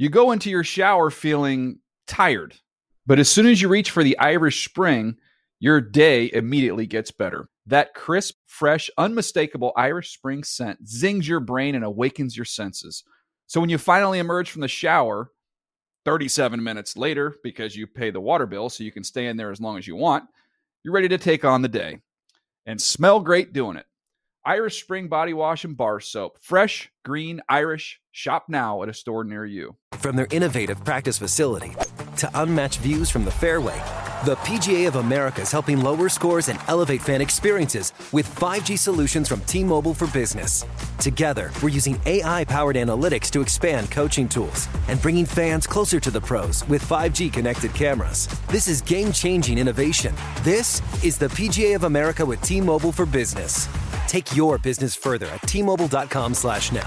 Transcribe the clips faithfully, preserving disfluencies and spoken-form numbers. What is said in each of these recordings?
You go into your shower feeling tired, but as soon as you reach for the Irish Spring, your day immediately gets better. That crisp, fresh, unmistakable Irish Spring scent zings your brain and awakens your senses. So when you finally emerge from the shower, thirty-seven minutes later, because you pay the water bill so you can stay in there as long as you want, you're ready to take on the day. And smell great doing it. Irish Spring Body Wash and Bar Soap. Fresh, green, Irish. Shop now at a store near you. From their innovative practice facility to unmatched views from the fairway, the P G A of America is helping lower scores and elevate fan experiences with five G solutions from T-Mobile for Business. Together, we're using A I-powered analytics to expand coaching tools and bringing fans closer to the pros with five G connected cameras. This is game-changing innovation. This is the P G A of America with T-Mobile for Business. Take your business further at T-Mobile.com slash now.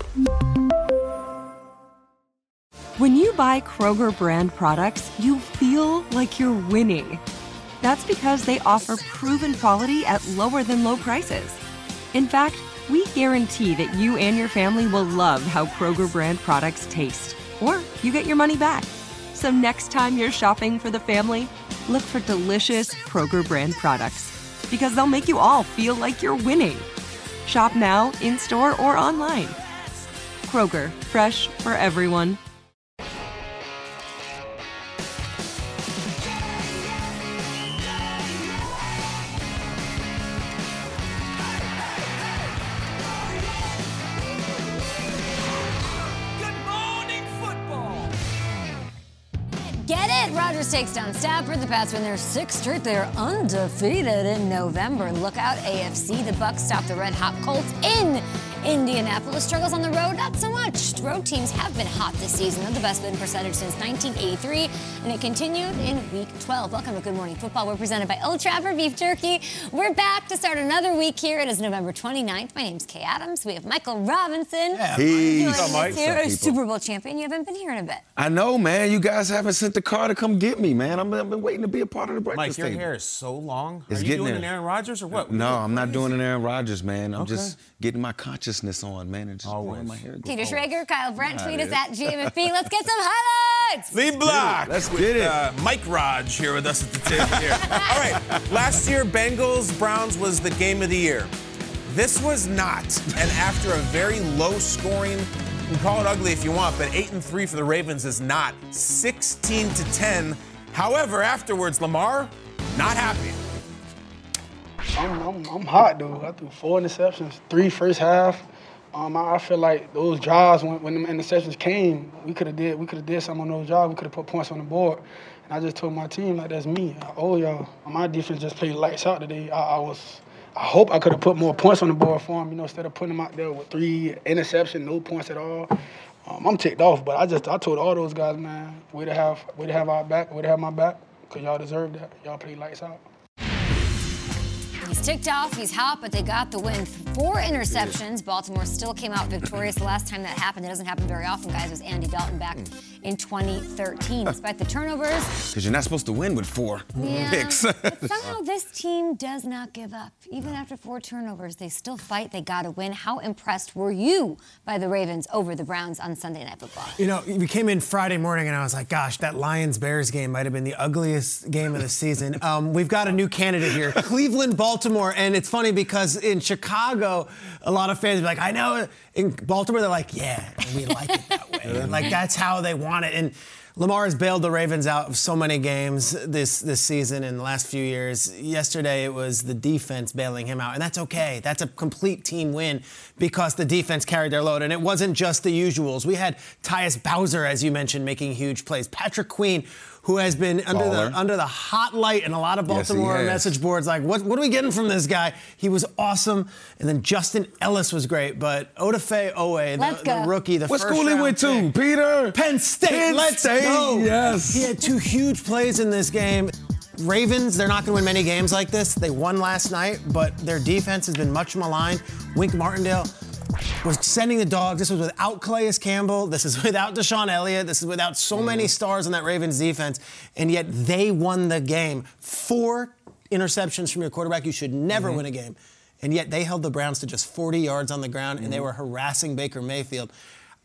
When you buy Kroger brand products, you feel like you're winning. That's because they offer proven quality at lower than low prices. In fact, we guarantee that you and your family will love how Kroger brand products taste, or you get your money back. So next time you're shopping for the family, look for delicious Kroger brand products, because they'll make you all feel like you're winning. Shop now, in-store, or online. Kroger, fresh for everyone. Rodgers takes down Stafford. The Pats win their sixth straight. They are undefeated in November. Look out, A F C. The Bucs stop the red-hot Colts in Indianapolis. Struggles on the road, not so much. Road teams have been hot this season. They're the best win percentage since nineteen eighty-three, and it continued in Week twelve. Welcome to Good Morning Football. We're presented by Old Trapper Beef Jerky. We're back to start another week here. It is November twenty-ninth. My name's Kay Adams. We have Michael Robinson. Yeah, peace. Joining us here, a Super Bowl champion. You haven't been here in a bit. I know, man. You guys haven't sent the car to come get me, man. I've been, I've been waiting to be a part of the breakfast Mike, your table. hair is so long. It's Are you getting doing there. an Aaron Rodgers or what? No, I'm not crazy. doing an Aaron Rodgers, man. I'm Okay. just getting my consciousness on, man, and just Always. growing my hair. Peter Schrager, Kyle Brent, tweet us yeah. at G M F B. Let's get some highlights. Lead block. Let's with, get it. Uh, Mike Raj here with us at the table here. All right. Last year, Bengals Browns was the game of the year. This was not. And after a very low-scoring, you can call it ugly if you want, but eight and three for the Ravens is not. sixteen to ten. However, afterwards, Lamar not happy. I'm, I'm, I'm hot, though. I threw four interceptions, three first half. Um, I, I feel like those drives, when, when the interceptions came, we could have did we could have did something on those drives. We could have put points on the board. And I just told my team, like, that's me. I owe y'all. My defense just played lights out today. I, I was, I hope I could have put more points on the board for them, you know, instead of putting them out there with three interceptions, no points at all. Um, I'm ticked off, but I just I told all those guys, man, way to have way to have our back, way to have my back, because y'all deserve that. Y'all played lights out. He's ticked off, he's hot, but they got the win. Four interceptions. Baltimore still came out victorious. The last time that happened, it doesn't happen very often, guys, was Andy Dalton back in twenty thirteen. Despite the turnovers. Because you're not supposed to win with four Yeah, picks. but somehow this team does not give up. Even after four turnovers, they still fight. They got to win. How impressed were you by the Ravens over the Browns on Sunday Night Football? You know, we came in Friday morning and I was like, gosh, that Lions-Bears game might have been the ugliest game of the season. Um, we've got a new candidate here, Cleveland, Baltimore. And it's funny because in Chicago, a lot of fans are like, I know. In Baltimore, they're like, yeah, we like it that way. Like, that's how they want it. And Lamar has bailed the Ravens out of so many games this, this season in the last few years. Yesterday, it was the defense bailing him out, and that's okay. That's a complete team win because the defense carried their load, and it wasn't just the usuals. We had Tyus Bowser, as you mentioned, making huge plays. Patrick Queen, who has been under Baller. the under the hot light in a lot of Yes, he Baltimore has. message boards. Like, what, what are we getting from this guy? He was awesome. And then Justin Ellis was great. But Odafe Owe, Let's the, go. the rookie, the What first school he round went to, pick. Peter? Penn State. Penn Let's State, go. yes. He had two huge plays in this game. Ravens, they're not going to win many games like this. They won last night, but their defense has been much maligned. Wink Martindale was sending the dogs. This was without Calais Campbell. This is without Deshaun Elliott. This is without so many stars on that Ravens defense, and yet they won the game. Four interceptions from your quarterback. You should never Mm-hmm. win a game. And yet they held the Browns to just forty yards on the ground, and they were harassing Baker Mayfield.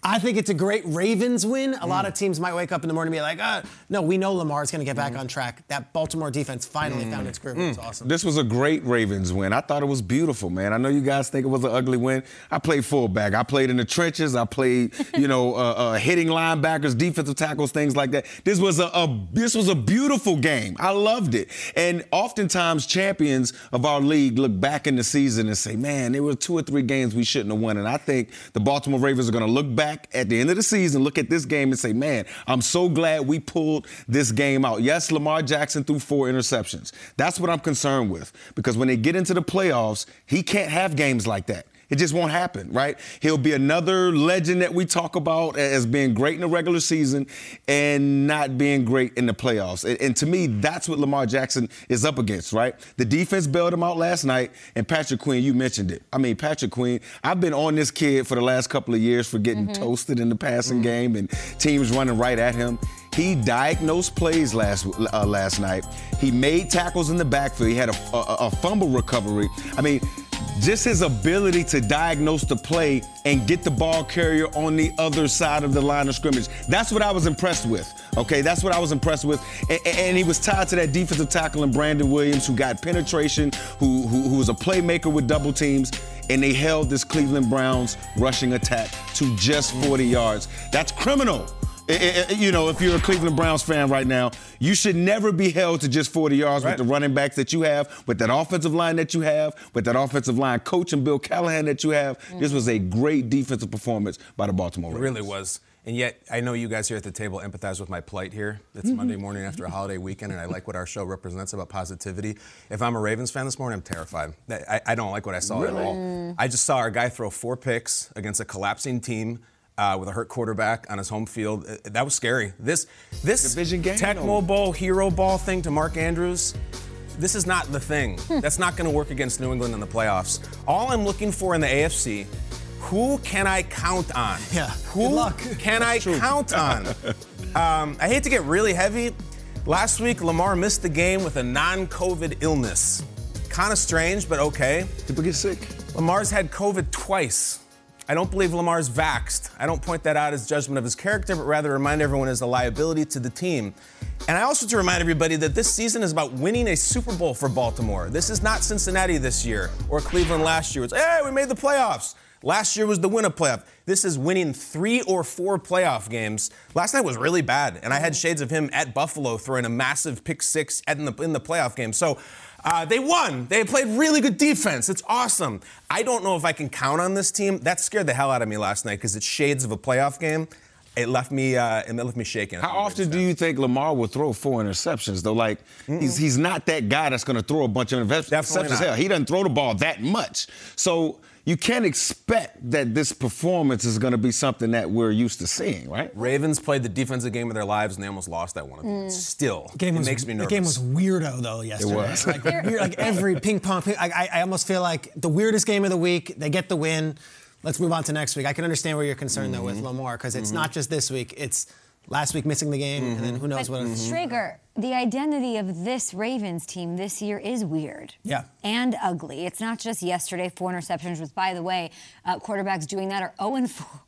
I think it's a great Ravens win. A mm. lot of teams might wake up in the morning and be like, uh, no, we know Lamar's going to get back mm. on track. That Baltimore defense finally mm. found its groove. Mm. It's awesome. This was a great Ravens win. I thought it was beautiful, man. I know you guys think it was an ugly win. I played fullback. I played in the trenches. I played, you know, uh, uh, hitting linebackers, defensive tackles, things like that. This was a, a this was a beautiful game. I loved it. And oftentimes champions of our league look back in the season and say, man, there were two or three games we shouldn't have won. And I think the Baltimore Ravens are going to look back at the end of the season, look at this game and say, man, I'm so glad we pulled this game out. Yes, Lamar Jackson threw four interceptions. That's what I'm concerned with, because when they get into the playoffs, he can't have games like that. It just won't happen, right? He'll be another legend that we talk about as being great in the regular season and not being great in the playoffs. And, and to me, that's what Lamar Jackson is up against, right? The defense bailed him out last night, and Patrick Queen, you mentioned it. I mean, Patrick Queen, I've been on this kid for the last couple of years for getting mm-hmm. toasted in the passing mm-hmm. game and teams running right at him. He diagnosed plays last uh, last night. He made tackles in the backfield. He had a, a, a fumble recovery. I mean, just his ability to diagnose the play and get the ball carrier on the other side of the line of scrimmage. That's what I was impressed with, okay? That's what I was impressed with. And, and he was tied to that defensive tackle in Brandon Williams, who got penetration, who, who, who was a playmaker with double teams, and they held this Cleveland Browns rushing attack to just forty yards. That's criminal. It, it, you know, if you're a Cleveland Browns fan right now, you should never be held to just forty yards right. with the running backs that you have, with that offensive line that you have, with that offensive line coach and Bill Callahan that you have. Mm-hmm. This was a great defensive performance by the Baltimore Ravens. It really was. And yet, I know you guys here at the table empathize with my plight here. It's mm-hmm. Monday morning after a holiday weekend, and I like what our show represents about positivity. If I'm a Ravens fan this morning, I'm terrified. I, I don't like what I saw really? at all. I just saw our guy throw four picks against a collapsing team. Uh, with a hurt quarterback on his home field. Uh, that was scary. This this Division game, Tecmo Bowl, Hero Ball thing to Mark Andrews, this is not the thing. That's not going to work against New England in the playoffs. All I'm looking for in the A F C, who can I count on? Yeah, who good luck. can I True. count on? um, I hate to get really heavy. Last week, Lamar missed the game with a non-COVID illness. Kind of strange, but okay. People get sick. Lamar's had COVID twice. I don't believe Lamar's vaxxed. I don't point that out as judgment of his character, but rather remind everyone as a liability to the team. And I also to remind everybody that this season is about winning a Super Bowl for Baltimore. This is not Cincinnati this year or Cleveland last year. It's, hey, we made the playoffs. Last year was the win of playoff. This is winning three or four playoff games. Last night was really bad, and I had shades of him at Buffalo throwing a massive pick six in the, in the playoff game. So uh, they won. They played really good defense. It's awesome. I don't know if I can count on this team. That scared the hell out of me last night because it's shades of a playoff game. It left me, uh, it left me shaking. How often do you think Lamar will throw four interceptions, though? Like, Mm-mm. he's he's not that guy that's going to throw a bunch of interceptions. Hell, he doesn't throw the ball that much. So you can't expect that this performance is going to be something that we're used to seeing, right? Ravens played the defensive game of their lives, and they almost lost that one. Mm. Still, game it was, makes me nervous. The game was weirdo, though, yesterday. It was. Like, weird, like every ping pong. Ping, I, I almost feel like the weirdest game of the week, they get the win. Let's move on to next week. I can understand where you're concerned, mm-hmm. though, with Lamar, because it's mm-hmm. not just this week. It's last week missing the game, mm-hmm. and then who knows but what. Mm-hmm. Schrager, the identity of this Ravens team this year is weird. Yeah. And ugly. It's not just yesterday, four interceptions, which, by the way, uh, quarterbacks doing that are oh and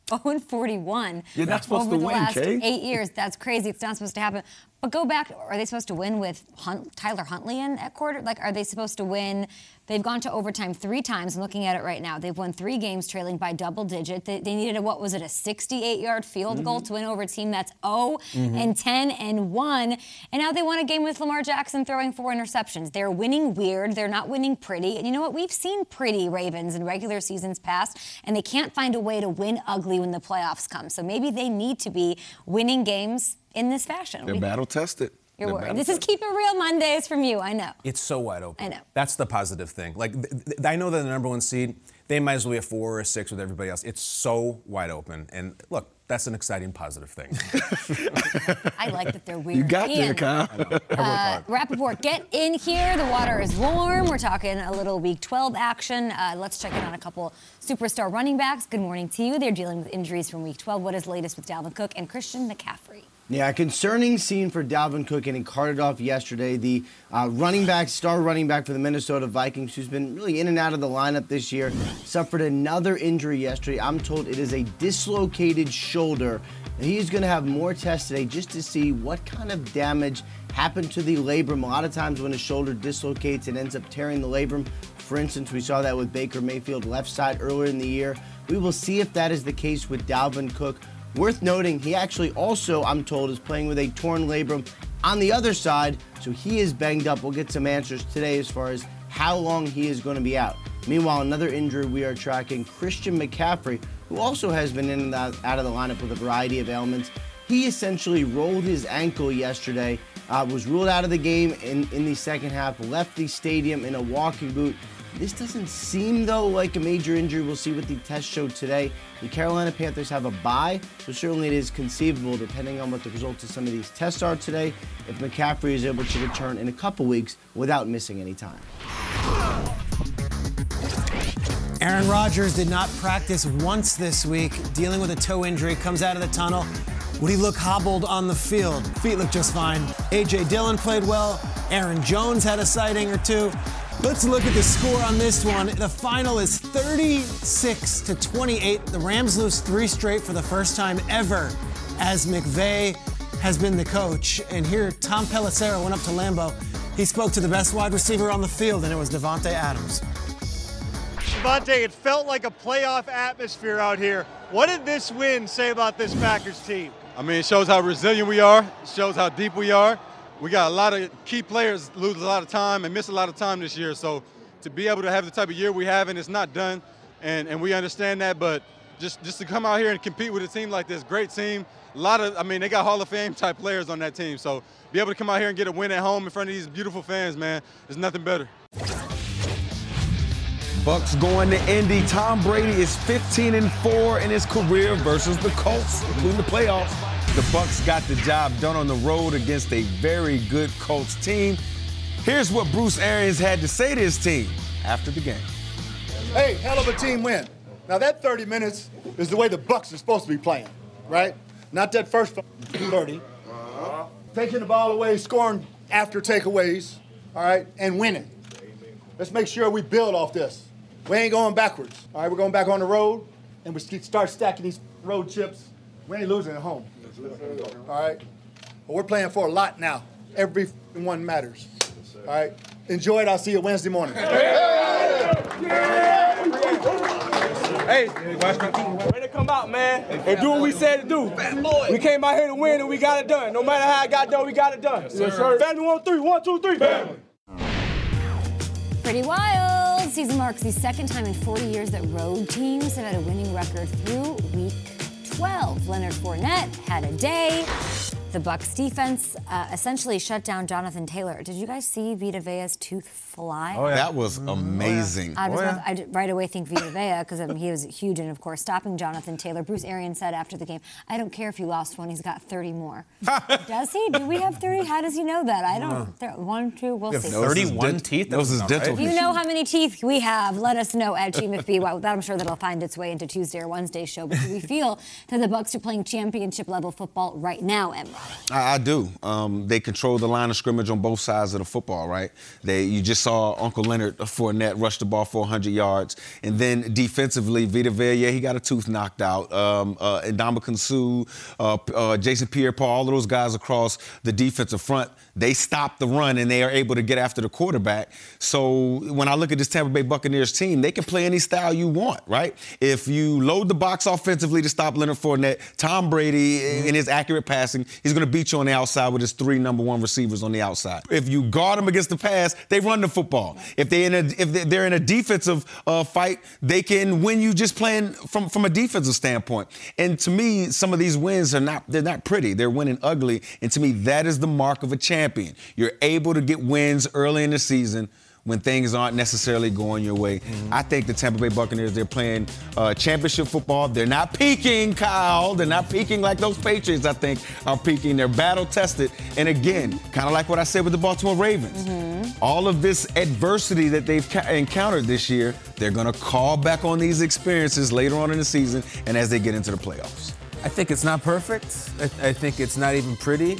forty-one. You're not supposed over to the win, last Kay. eight years. That's crazy. It's not supposed to happen. But go back. Are they supposed to win with Hunt, Tyler Huntley in at quarter? Like, are they supposed to win? They've gone to overtime three times. I'm looking at it right now. They've won three games trailing by double digit. They, they needed a, what was it, a sixty-eight-yard field mm-hmm. goal to win over a team that's oh mm-hmm. and ten and one. And now they won a game with Lamar Jackson throwing four interceptions. They're winning weird. They're not winning pretty. And you know what? We've seen pretty Ravens in regular seasons past, and they can't find a way to win ugly when the playoffs come. So maybe they need to be winning games in this fashion. They're we, battle tested. You're They're worried. This is Keep It Real Mondays from you. I know. It's so wide open. I know. That's the positive thing. Like, th- th- I know they're the number one seed. They might as well be a four or a six with everybody else. It's so wide open. And look, that's an exciting, positive thing. I like that they're weird. You got there, Kyle. I know. I uh, Rappaport, get in here. The water is warm. We're talking a little Week twelve action. Uh, let's check in on a couple superstar running backs. Good morning to you. They're dealing with injuries from Week twelve. What is latest with Dalvin Cook and Christian McCaffrey? Yeah, concerning scene for Dalvin Cook getting carted off yesterday. The uh, running back, star running back for the Minnesota Vikings, who's been really in and out of the lineup this year, suffered another injury yesterday. I'm told it is a dislocated shoulder. He's going to have more tests today just to see what kind of damage happened to the labrum. A lot of times when a shoulder dislocates, it ends up tearing the labrum. For instance, we saw that with Baker Mayfield left side earlier in the year. We will see if that is the case with Dalvin Cook. Worth noting, he actually also, I'm told, is playing with a torn labrum on the other side, so he is banged up. We'll get some answers today as far as how long he is going to be out. Meanwhile, another injury we are tracking, Christian McCaffrey, who also has been in and out of the lineup with a variety of ailments. He essentially rolled his ankle yesterday, uh, was ruled out of the game in, in the second half, left the stadium in a walking boot. This doesn't seem, though, like a major injury. We'll see what the test showed today. The Carolina Panthers have a bye, so certainly it is conceivable, depending on what the results of some of these tests are today, if McCaffrey is able to return in a couple weeks without missing any time. Aaron Rodgers did not practice once this week, dealing with a toe injury, comes out of the tunnel. Would he look hobbled on the field? Feet look just fine. A J Dillon played well. Aaron Jones had a sighting or two. Let's look at the score on this one. The final is thirty-six to twenty-eight. The Rams lose three straight for the first time ever as McVay has been the coach. And here, Tom Pelissero went up to Lambeau. He spoke to the best wide receiver on the field, and it was Davante Adams. Davante, it felt like a playoff atmosphere out here. What did this win say about this Packers team? I mean, it shows how resilient we are. It shows how deep we are. We got a lot of key players lose a lot of time and miss a lot of time this year. So to be able to have the type of year we have, and it's not done, and, and we understand that, but just, just to come out here and compete with a team like this, great team. A lot of, I mean, they got Hall of Fame type players on that team. So be able to come out here and get a win at home in front of these beautiful fans, man, there's nothing better. Bucks going to Indy. Tom Brady is fifteen and four in his career versus the Colts, including the playoffs. The Bucks got the job done on the road against a very good Colts team. Here's what Bruce Arians had to say to his team after the game. Hey, hell of a team win. Now that thirty minutes is the way the Bucks are supposed to be playing, right? Not that first thirty. Uh-huh. Taking the ball away, scoring after takeaways, all right, and winning. Let's make sure we build off this. We ain't going backwards, all right? We're going back on the road, and we start stacking these road chips. We ain't losing at home, all right? But we're playing for a lot now. Every one matters, all right? Enjoy it. I'll see you Wednesday morning. Hey, way to come out, man, and do what we said to do. We came out here to win, and we got it done. No matter how it got done, we got it done. Yes, sir. Family one, three, one, two, three, family. Pretty wild. Season marks the second time in forty years that road teams have had a winning record through week twelve. Leonard Fournette had a day. The Bucs defense uh, essentially shut down Jonathan Taylor. Did you guys see Vita Vea's tooth fly? Oh, yeah. That was amazing. I, was oh, yeah. about, I did right away think Vita Vea because I mean, he was huge and, of course, stopping Jonathan Taylor. Bruce Arians said after the game, I don't care if you lost one, he's got thirty more. Does he? Do we have thirty? How does he know that? I don't. Th- one, two, we'll see. thirty-one teeth? Those is dental. If you know how many teeth we have, let us know at G M F B. Well, I'm sure that'll find its way into Tuesday or Wednesday's show. But do we feel that the Bucs are playing championship-level football right now, Emrod? I, I do. Um, they control the line of scrimmage on both sides of the football, right? They, you just saw Uncle Leonard Fournette rush the ball for one hundred yards. And then defensively, Vita Vea, yeah, he got a tooth knocked out. Um, uh, Ndamukong Suh, uh, uh, Jason Pierre-Paul, all of those guys across the defensive front, they stop the run and they are able to get after the quarterback. So when I look at this Tampa Bay Buccaneers team, they can play any style you want, right? If you load the box offensively to stop Leonard Fournette, Tom Brady, mm-hmm. in his accurate passing, he's going to beat you on the outside with his three number one receivers on the outside. If you guard them against the pass, they run the football. If they in a, if they're in a defensive uh, fight, they can win you just playing from, from a defensive standpoint. And to me, some of these wins are not they're not pretty. They're winning ugly. And to me, that is the mark of a champion. You're able to get wins early in the season when things aren't necessarily going your way. Mm-hmm. I think the Tampa Bay Buccaneers, they're playing uh, championship football. They're not peaking, Kyle. They're not peaking like those Patriots, I think, are peaking. They're battle-tested. And again, kind of like what I said with the Baltimore Ravens. Mm-hmm. All of this adversity that they've ca- encountered this year, they're going to call back on these experiences later on in the season and as they get into the playoffs. I think it's not perfect. I, I think it's not even pretty.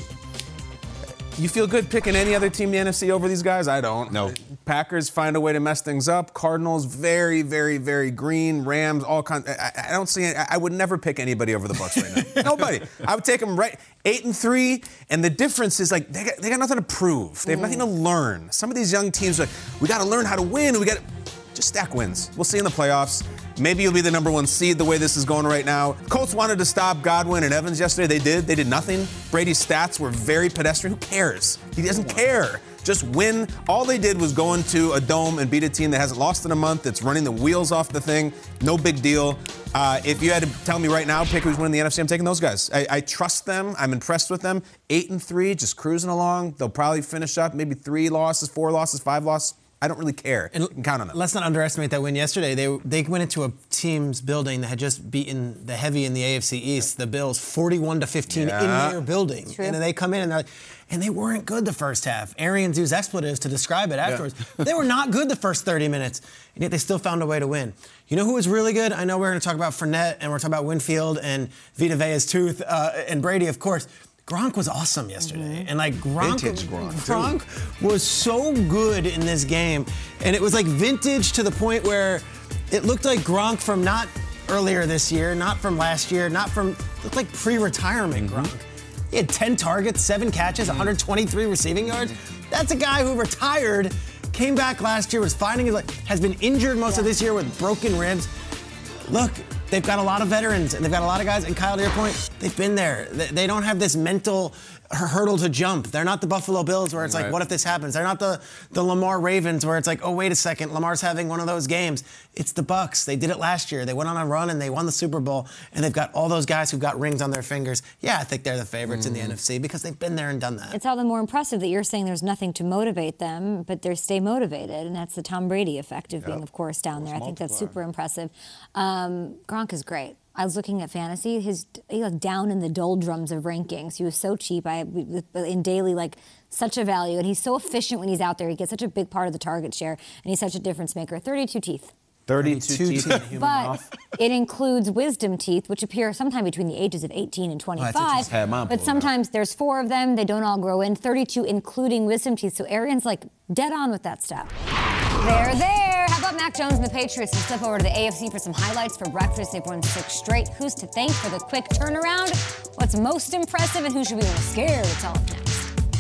You feel good picking any other team in the N F C over these guys? I don't. No. Packers find a way to mess things up. Cardinals, very, very, very green. Rams, all kinds. I, I don't see it. I would never pick anybody over the Bucs right now. Nobody. I would take them right eight and three. And the difference is like they got, they got nothing to prove. They have mm. nothing to learn. Some of these young teams are like, we got to learn how to win. We got to just stack wins. We'll see in the playoffs. Maybe you'll be the number one seed the way this is going right now. Colts wanted to stop Godwin and Evans yesterday. They did. They did nothing. Brady's stats were very pedestrian. Who cares? He doesn't care. Just win. All they did was go into a dome and beat a team that hasn't lost in a month, that's running the wheels off the thing. No big deal. Uh, if you had to tell me right now, pick who's winning the N F C, I'm taking those guys. I, I trust them. I'm impressed with them. Eight and three, just cruising along. They'll probably finish up maybe three losses, four losses, five losses. I don't really care. And you can count on them. Let's not underestimate that win yesterday. They they went into a team's building that had just beaten the heavy in the A F C East, the Bills, forty-one to fifteen yeah. in their building. And then they come in and they're like, and they weren't good the first half. Arians used expletives to describe it afterwards. Yeah. They were not good the first thirty minutes, and yet they still found a way to win. You know who was really good? I know we're going to talk about Fournette, and we're talking about Winfield and Vita Vea's tooth, uh, and Brady, of course. Gronk was awesome yesterday. Mm-hmm. And like Gronk, vintage Gronk, Gronk was so good in this game. And it was like vintage to the point where it looked like Gronk from not earlier this year, not from last year, not from, it looked like pre-retirement mm-hmm. Gronk. He had ten targets, seven catches, mm-hmm. one hundred twenty-three receiving yards. That's a guy who retired, came back last year, was finding his life, has been injured most yeah. of this year with broken ribs. Look, they've got a lot of veterans, and they've got a lot of guys, and Kyle, to your point, they've been there. They don't have this mental hurdle to jump. They're not the Buffalo Bills where it's right. like, what if this happens? They're not the, the Lamar Ravens where it's like, oh, wait a second, Lamar's having one of those games. It's the Bucs. They did it last year. They went on a run, and they won the Super Bowl, and they've got all those guys who've got rings on their fingers. Yeah, I think they're the favorites mm-hmm. in the N F C because they've been there and done that. It's all the more impressive that you're saying there's nothing to motivate them, but they stay motivated, and that's the Tom Brady effect of yep. being, of course, down there. I think that's super impressive. Um, Gronk is great. I was looking at fantasy. His he was down in the doldrums of rankings. He was so cheap. I in daily like such a value, and he's so efficient when he's out there. He gets such a big part of the target share, and he's such a difference maker. thirty-two teeth. thirty-two teeth. teeth. But it includes wisdom teeth, which appear sometime between the ages of eighteen and twenty-five. Oh, I just had mine but sometimes out. There's four of them. They don't all grow in. thirty-two including wisdom teeth. So Arian's like dead on with that stuff. They're there. How about Mac Jones and the Patriots? Let's step over to the A F C for some highlights for breakfast. They've won six straight. Who's to thank for the quick turnaround? What's most impressive and who should be more scared? It's all up next.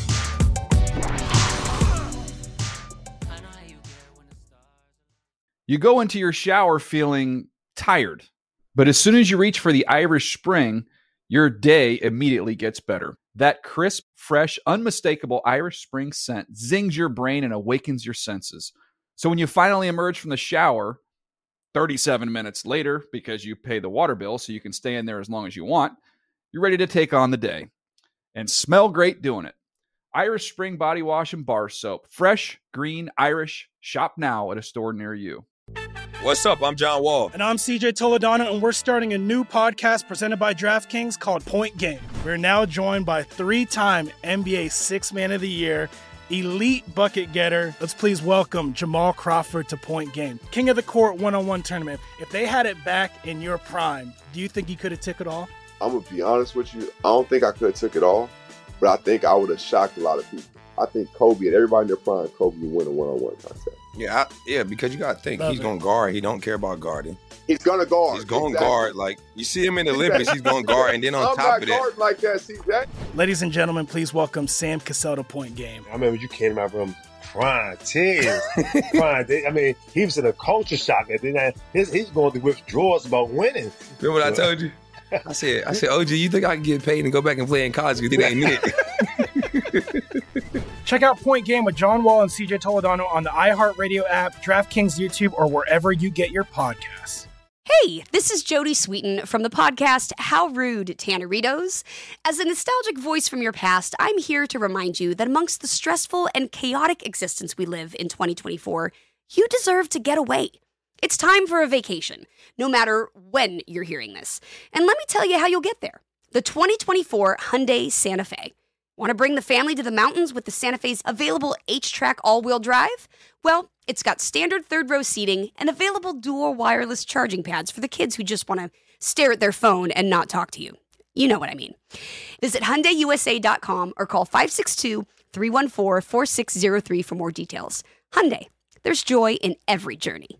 You go into your shower feeling tired, but as soon as you reach for the Irish Spring, your day immediately gets better. That crisp, fresh, unmistakable Irish Spring scent zings your brain and awakens your senses. So when you finally emerge from the shower, thirty-seven minutes later, because you pay the water bill so you can stay in there as long as you want, you're ready to take on the day and smell great doing it. Irish Spring Body Wash and Bar Soap. Fresh, green, Irish. Shop now at a store near you. What's up? I'm John Wall. And I'm C J Toledano, and we're starting a new podcast presented by DraftKings called Point Game. We're now joined by three-time N B A Sixth Man of the Year, elite bucket getter. Let's please welcome Jamal Crawford to Point Game. King of the Court one-on-one tournament. If they had it back in your prime, do you think you could have took it all? I'm going to be honest with you. I don't think I could have took it all, but I think I would have shocked a lot of people. I think Kobe and everybody in their prime, Kobe would win a one-on-one contest. Yeah, I, yeah, because you got to think, Love he's going to guard. He don't care about guarding. He's going to guard. He's going to exactly. guard. Like, you see him in the Olympics, he's going to guard. And then on I'm top of that. I'm like that, C J. Ladies and gentlemen, please welcome Sam Cassell to Point Game. I remember you came out from prime ten. prime. I mean, he was in a culture shock. And then his, he's going through withdrawals about winning. Remember what I told you? I said, I said, O G, you think I can get paid and go back and play in college because it ain't it? Check out Point Game with John Wall and C J Toledano on the iHeartRadio app, DraftKings YouTube, or wherever you get your podcasts. Hey, this is Jodie Sweetin from the podcast How Rude, Tanneritos. As a nostalgic voice from your past, I'm here to remind you that amongst the stressful and chaotic existence we live in twenty twenty-four, you deserve to get away. It's time for a vacation, no matter when you're hearing this. And let me tell you how you'll get there. The twenty twenty-four Hyundai Santa Fe. Want to bring the family to the mountains with the Santa Fe's available H-Track all-wheel drive? Well, it's got standard third-row seating and available dual wireless charging pads for the kids who just want to stare at their phone and not talk to you. You know what I mean. Visit Hyundai U S A dot com or call five six two, three one four, four six zero three for more details. Hyundai, there's joy in every journey.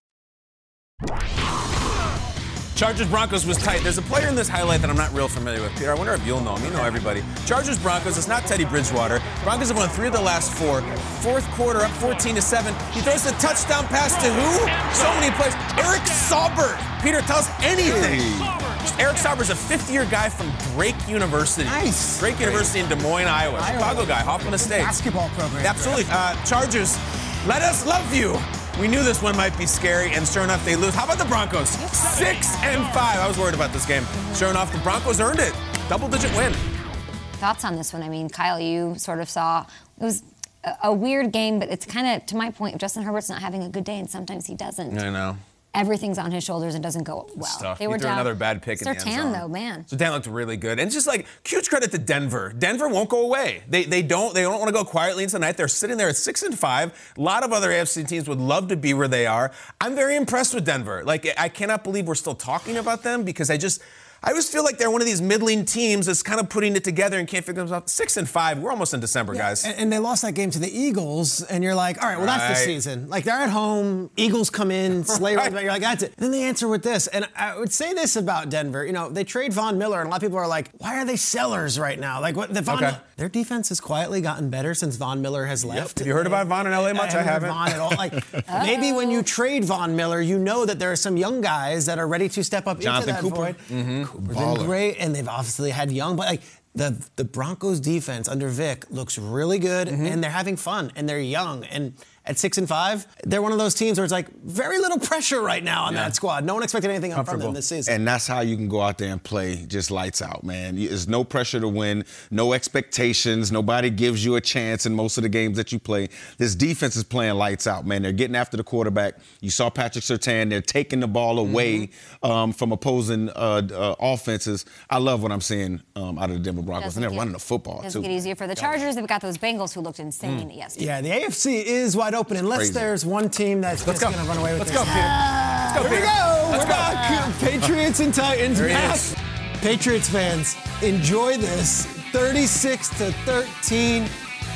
Chargers Broncos was tight. There's a player in this highlight that I'm not real familiar with. Peter, I wonder if you'll know him. You know everybody. Chargers Broncos. It's not Teddy Bridgewater. Broncos have won three of the last four. Fourth quarter up fourteen to seven. He throws the touchdown pass to who? So many plays. Eric Saubert. Peter, tell us anything. Hey. Eric Sauber's a fifth-year guy from Drake University. Nice. Drake University in Des Moines, Iowa. Iowa. Chicago guy, Hoffman Estates. Basketball program. Absolutely. Uh, Chargers, let us love you. We knew this one might be scary, and sure enough, they lose. How about the Broncos? Six and five. I was worried about this game. Sure enough, the Broncos earned it. Double-digit win. Thoughts on this one? I mean, Kyle, you sort of saw it was a, a weird game, but it's kind of, to my point, Justin Herbert's not having a good day, and sometimes he doesn't. I know. Everything's on his shoulders and doesn't go well. Tough. They He were threw down. another bad pick in the end Surtain, zone. though, man. Surtain looked really good, and just like huge credit to Denver. Denver won't go away. They they don't they don't want to go quietly into the night. They're sitting there at six and five. A lot of other A F C teams would love to be where they are. I'm very impressed with Denver. Like I cannot believe we're still talking about them because I just. I always feel like they're one of these middling teams that's kind of putting it together and can't figure themselves out. Six and five. We're almost in December, Yeah, guys. And, and they lost that game to the Eagles, and you're like, all right, well, that's the Right. season. Like, they're at home, Eagles come in, slay right. You're like, that's it. And then they answer with this. And I would say this about Denver. You know, they trade Von Miller, and a lot of people are like, why are they sellers right now? Like, what? The Von Okay. Their defense has quietly gotten better since Von Miller has left. Have you heard about Von in L A much? I, I haven't. haven't. Von at all. Like, maybe when you trade Von Miller, you know that there are some young guys that are ready to step up Jonathan into that Cooper. void. Mm-hmm. Cooper's been great, and they've obviously had young, but like the the Broncos defense under Vic looks really good, Mm-hmm. and they're having fun, and they're young, and at six and five, they're one of those teams where it's like very little pressure right now on Yeah. that squad. No one expected anything up from them this season. And that's how you can go out there and play just lights out, man. There's no pressure to win, no expectations. Nobody gives you a chance in most of the games that you play. This defense is playing lights out, man. They're getting after the quarterback. You saw Patrick Surtain. They're taking the ball away Mm-hmm. um, from opposing uh, uh, offenses. I love what I'm seeing um, out of the Denver Broncos. Doesn't and they're get- running the football, Doesn't too. get easier for the Chargers. They've got those Bengals who looked insane yesterday. Yeah, the A F C is wide open unless Crazy. there's one team that's Let's just go. going to run away with Let's this. go, Peter. Let's go, Here we Peter. go. Let's We're go. back. Patriots and Titans There he back. is. Patriots fans, enjoy this. thirty-six to thirteen.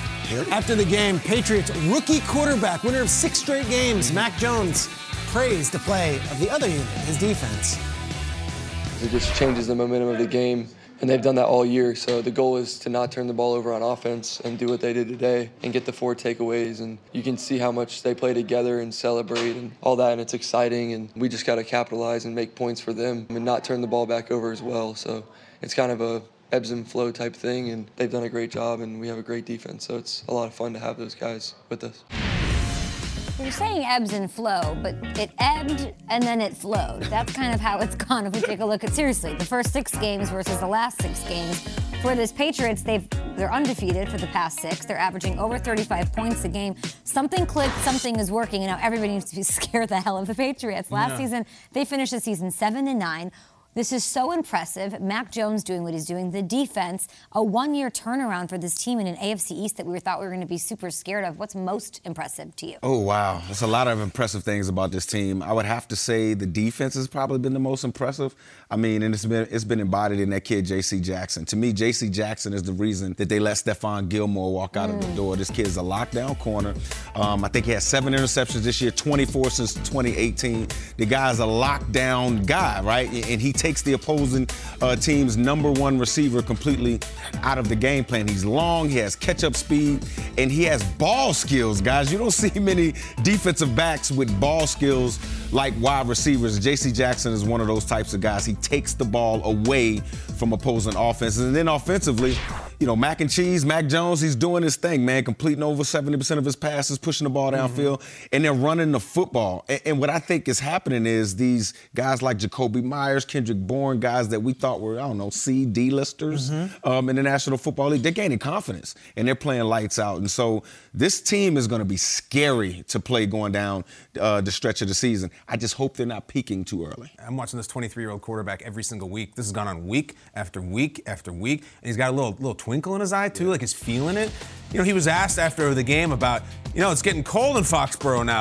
After the game, Patriots rookie quarterback, winner of six straight games, Mac Jones, praised the play of the other unit, his defense. It just changes the momentum of the game, and they've done that all year. So the goal is to not turn the ball over on offense and do what they did today and get the four takeaways. And you can see how much they play together and celebrate and all that, and it's exciting. And we just got to capitalize and make points for them and not turn the ball back over as well. So it's kind of a ebbs and flow type thing, and they've done a great job, and we have a great defense. So it's a lot of fun to have those guys with us. You're saying ebbs and flow, but it ebbed and then it flowed. That's kind of how it's gone if we take a look at, seriously, the first six games versus the last six games. For this Patriots, they've, they're undefeated for the past six. They're averaging over thirty-five points a game. Something clicked, something is working, and now everybody needs to be scared the hell of the Patriots. Last Yeah. season, they finished the season seven and nine. This is so impressive. Mac Jones doing what he's doing. The defense, a one-year turnaround for this team in an A F C East that we thought we were going to be super scared of. What's most impressive to you? Oh, wow. There's a lot of impressive things about this team. I would have to say the defense has probably been the most impressive. I mean, and it's been it's been embodied in that kid, J C Jackson. To me, J C Jackson is the reason that they let Stephon Gilmore walk out of the door. This kid's a lockdown corner. Um, I think he has seven interceptions this year, twenty-four since twenty eighteen. The guy's a lockdown guy, right? And he takes the opposing uh, team's number one receiver completely out of the game plan. He's long, he has catch-up speed, and he has ball skills, guys. You don't see many defensive backs with ball skills like wide receivers. J C Jackson is one of those types of guys. He takes the ball away from opposing offenses. And then offensively, you know, Mac and Cheese, Mac Jones, he's doing his thing, man, completing over seventy percent of his passes, pushing the ball downfield, mm-hmm. and they're running the football. And, and what I think is happening is these guys like Jacoby Myers, Kendrick Bourne, guys that we thought were, I don't know, C, D-listers mm-hmm. um, in the National Football League, they're gaining confidence, and they're playing lights out. And so this team is going to be scary to play going down uh, the stretch of the season. I just hope they're not peaking too early. I'm watching this twenty-three-year-old quarterback every single week. This has gone on week after week after week, and he's got a little little twinkle in his eye, too, yeah. like he's feeling it. You know, he was asked after the game about, you know, it's getting cold in Foxborough now.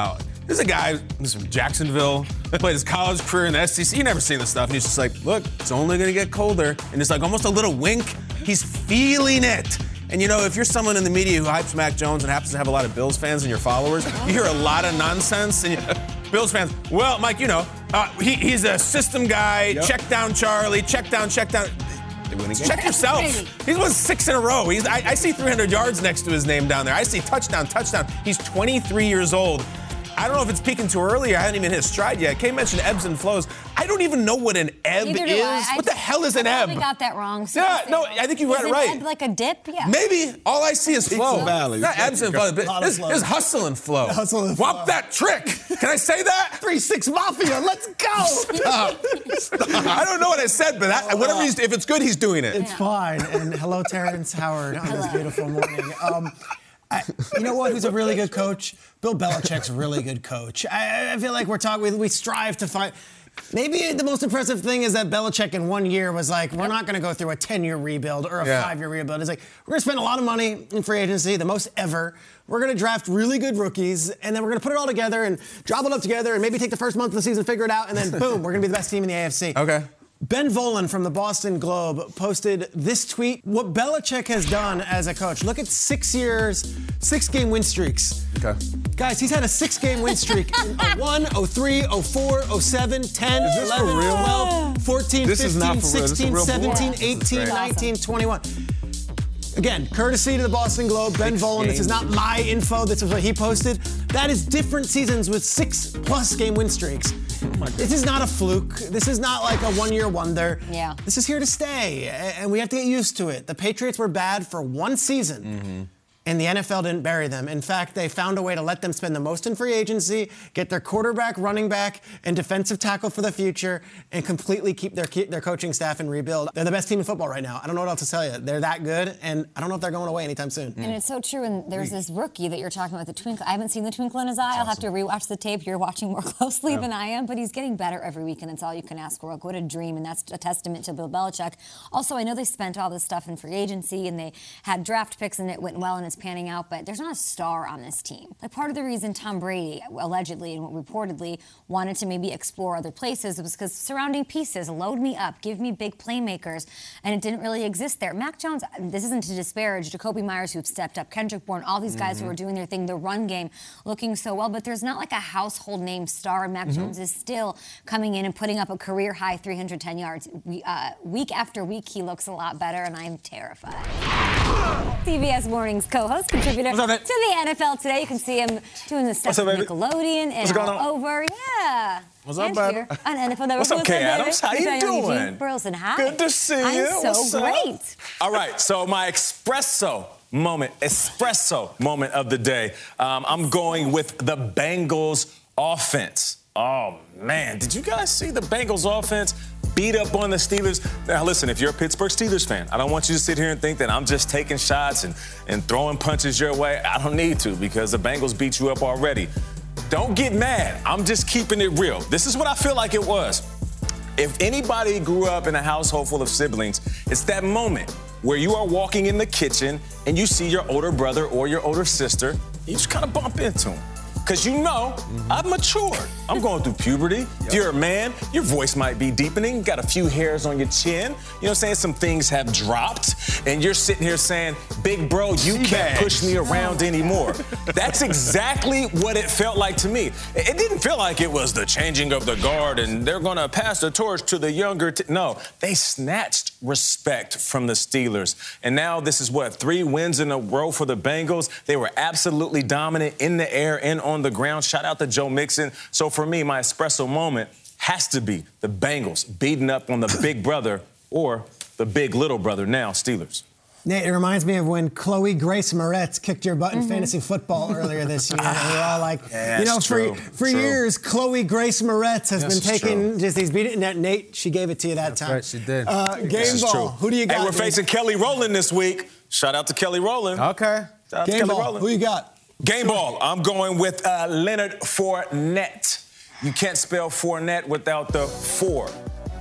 There's a guy who's from Jacksonville, played his college career in the S E C. You never seen this stuff. And he's just like, look, it's only going to get colder. And it's like almost a little wink. He's feeling it. And, you know, if you're someone in the media who hypes Mac Jones and happens to have a lot of Bills fans in your followers, you hear a lot of nonsense. And you, Bills fans, well, Mike, you know, uh, he, he's a system guy. Yep. Check down Charlie. Check down, check down. Check yourself. He's won six in a row. He's, I, I see three hundred yards next to his name down there. I see touchdown, touchdown. He's twenty-three years old. I don't know if it's peaking too early. I haven't even hit his stride yet. Kay mentioned ebbs and flows. I don't even know what an ebb Neither do is. I. What I the hell is an I ebb? probably got that wrong. So Yeah, no, I think you got is it right. Ebb like a dip? Yeah. Maybe all I see is flow. and valleys. Not ebbs and flows. But there's, there's hustle and flow. Hustle and flow. Whop that trick. Can I say that? three six Mafia, let's go! Stop. Stop. I don't know what I said, but I, whatever he's, if it's good, he's doing it. It's fine. And hello, Terrence Howard, on this beautiful morning. Um, I, you know what? Who's a really good coach? Bill Belichick's a really good coach. I, I feel like we're talking. We, we strive to find. Maybe the most impressive thing is that Belichick in one year was like, we're not going to go through a ten-year rebuild or a Yeah. five-year rebuild. It's like, we're going to spend a lot of money in free agency, the most ever. We're going to draft really good rookies, and then we're going to put it all together and drop it up together and maybe take the first month of the season, figure it out, and then boom, we're going to be the best team in the A F C. Okay. Ben Volen from the Boston Globe posted this tweet. What Belichick has done as a coach. Look at six years, six-game win streaks. Okay. Guys, he's had a six-game win streak in oh one, oh three, oh four, oh seven, ten, Is this for eleven, real? twelve, fourteen, This is not fifteen, for real. This is a sixteen, real seventeen, bull. eighteen, This is nineteen, twenty-one. Again, courtesy to the Boston Globe, Ben Volen. This is not my info. This is what he posted. That is different seasons with six-plus game win streaks. This is not a fluke. This is not like a one-year wonder. Yeah. This is here to stay, a- and we have to get used to it. The Patriots were bad for one season. Mm-hmm. And the N F L didn't bury them. In fact, they found a way to let them spend the most in free agency, get their quarterback, running back, and defensive tackle for the future, and completely keep their their coaching staff and rebuild. They're the best team in football right now. I don't know what else to tell you. They're that good, and I don't know if they're going away anytime soon. And it's so true. And there's this rookie that you're talking about, the twinkle. I haven't seen the twinkle in his eye. I'll have to rewatch the tape. You're watching more closely Yeah. than I am, but he's getting better every week, and that's all you can ask for. Like, what a dream, and that's a testament to Bill Belichick. Also, I know they spent all this stuff in free agency, and they had draft picks, and it went well, and it's panning out, but there's not a star on this team. Like, part of the reason Tom Brady, allegedly and reportedly, wanted to maybe explore other places was because surrounding pieces, load me up, give me big playmakers, and it didn't really exist there. Mac Jones, this isn't to disparage Jacoby Myers, who've stepped up, Kendrick Bourne, all these guys Mhm. who are doing their thing, the run game looking so well, but there's not like a household name star, and Mac Mhm. Jones is still coming in and putting up a career high three hundred ten yards. We, uh, week after week, he looks a lot better, and I'm terrified. C B S Mornings co-host, contributor What's up, man? to the N F L Today. You can see him doing the stuff What's up, with baby? Nickelodeon and What's going all on? over. Yeah. What's up, and baby? here on N F L Network. What's up, What's Kay baby? Adams? How you Michelle Young, doing? Eugene Burleson. Hi. Good to see I'm you. so What's up? great. All right, so my espresso moment, espresso moment of the day. Um, I'm going with the Bengals offense. Oh, man. Did you guys see the Bengals offense beat up on the Steelers? Now, listen, if you're a Pittsburgh Steelers fan, I don't want you to sit here and think that I'm just taking shots and, and throwing punches your way. I don't need to, because the Bengals beat you up already. Don't get mad. I'm just keeping it real. This is what I feel like it was. If anybody grew up in a household full of siblings, it's that moment where you are walking in the kitchen and you see your older brother or your older sister, you just kind of bump into them. Because you know, I've matured. I'm going through puberty. If you're a man, your voice might be deepening. Got a few hairs on your chin. You know what I'm saying? Some things have dropped. And you're sitting here saying, big bro, you can't push me around anymore. That's exactly what it felt like to me. It didn't feel like it was the changing of the guard and they're going to pass the torch to the younger. T- no, they snatched respect from the Steelers. And now this is what, three wins in a row for the Bengals. They were absolutely dominant in the air and on the ground. Shout out to Joe Mixon. So for me, my espresso moment has to be the Bengals beating up on the big brother or the big little brother, now Steelers. Nate, it reminds me of when Chloe Grace Moretz kicked your butt in Mm-hmm. fantasy football earlier this year. And we were all like, Yeah, you know, that's for, true. for True. years, Chloe Grace Moretz has Yes, been it's taking true. just these beating. Nate, she gave it to you that time. right, she did. Uh, game This is ball. true. Who do you got? Hey, we're dude? facing Kelly Rowland this week. Shout out to Kelly Rowland. Okay. Shout out to Game Kelly ball. Rowland. Who you got? Game ball. I'm going with uh, Leonard Fournette. You can't spell Fournette without the four.